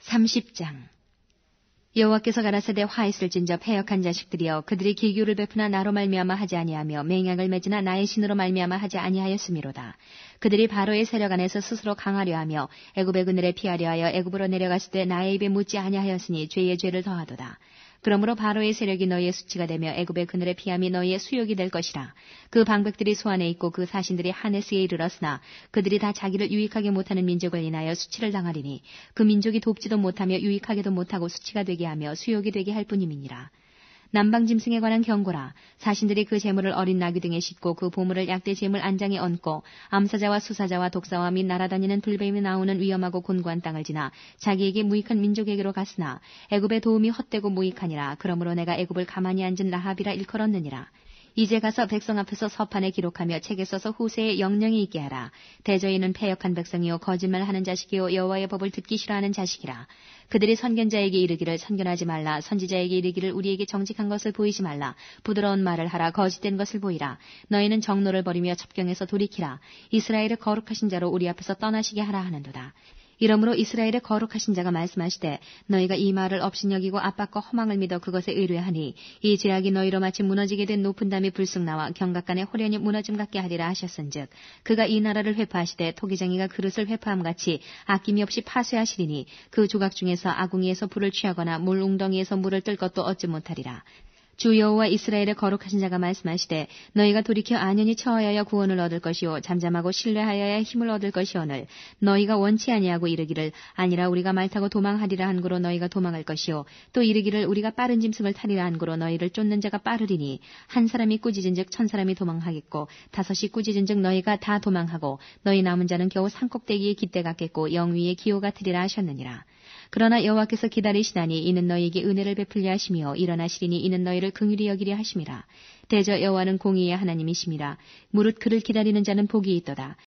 30장 여호와께서 가라사대 화 있을진저 패역한 자식들이여 그들이 기교를 베푸나 나로 말미암아 하지 아니하며 맹약을 맺으나 나의 신으로 말미암아 하지 아니하였음이로다. 그들이 바로의 세력 안에서 스스로 강하려 하며 애굽의 그늘에 피하려 하여 애굽으로 내려갔을 때 나의 입에 묻지 아니하였으니 죄의 죄를 더하도다. 그러므로 바로의 세력이 너희의 수치가 되며 애굽의 그늘에 피함이 너희의 수욕이 될 것이라. 그 방백들이 소안에 있고 그 사신들이 하네스에 이르렀으나 그들이 다 자기를 유익하게 못하는 민족을 인하여 수치를 당하리니 그 민족이 돕지도 못하며 유익하게도 못하고 수치가 되게 하며 수욕이 되게 할 뿐임이니라. 남방짐승에 관한 경고라. 사신들이 그 재물을 어린 나귀 등에 싣고 그 보물을 약대 재물 안장에 얹고 암사자와 수사자와 독사와 및 날아다니는 불뱀이 나오는 위험하고 곤고한 땅을 지나 자기에게 무익한 민족에게로 갔으나 애굽의 도움이 헛되고 무익하니라. 그러므로 내가 애굽을 가만히 앉은 라합이라 일컬었느니라. 이제 가서 백성 앞에서 서판에 기록하며 책에 써서 후세에 영령이 있게 하라. 대저희는 패역한 백성이요 거짓말하는 자식이요 여호와의 법을 듣기 싫어하는 자식이라. 그들이 선견자에게 이르기를 선견하지 말라. 선지자에게 이르기를 우리에게 정직한 것을 보이지 말라. 부드러운 말을 하라. 거짓된 것을 보이라. 너희는 정노를 버리며 첩경에서 돌이키라. 이스라엘의 거룩하신 자로 우리 앞에서 떠나시게 하라 하는도다. 이러므로 이스라엘의 거룩하신 자가 말씀하시되 너희가 이 말을 업신여기고 압박과 허망을 믿어 그것에 의뢰하니 이 죄악이 너희로 마치 무너지게 된 높은 담이 불쑥 나와 경각간에 호련히 무너짐 같게 하리라 하셨은즉 그가 이 나라를 회파하시되 토기장이가 그릇을 회파함같이 아낌이 없이 파쇄하시리니 그 조각 중에서 아궁이에서 불을 취하거나 물 웅덩이에서 물을 뜰 것도 얻지 못하리라. 주 여호와 이스라엘의 거룩하신 자가 말씀하시되 너희가 돌이켜 안연히 처하여야 구원을 얻을 것이요 잠잠하고 신뢰하여야 힘을 얻을 것이오늘 너희가 원치 아니하고 이르기를 아니라 우리가 말 타고 도망하리라 한 고로 너희가 도망할 것이요 또 이르기를 우리가 빠른 짐승을 타리라 한 고로 너희를 쫓는 자가 빠르리니 한 사람이 꾸짖은즉 천 사람이 도망하겠고 다섯이 꾸짖은즉 너희가 다 도망하고 너희 남은 자는 겨우 산꼭대기에 깃대 같겠고 영위에 기호 같으리라 하셨느니라. 그러나 여호와께서 기다리시나니 이는 너희에게 은혜를 베풀려 하시며 일어나시리니 이는 너희를 긍휼히 여기려 하심이라. 대저 여호와는 공의의 하나님이심이라. 무릇 그를 기다리는 자는 복이 있도다.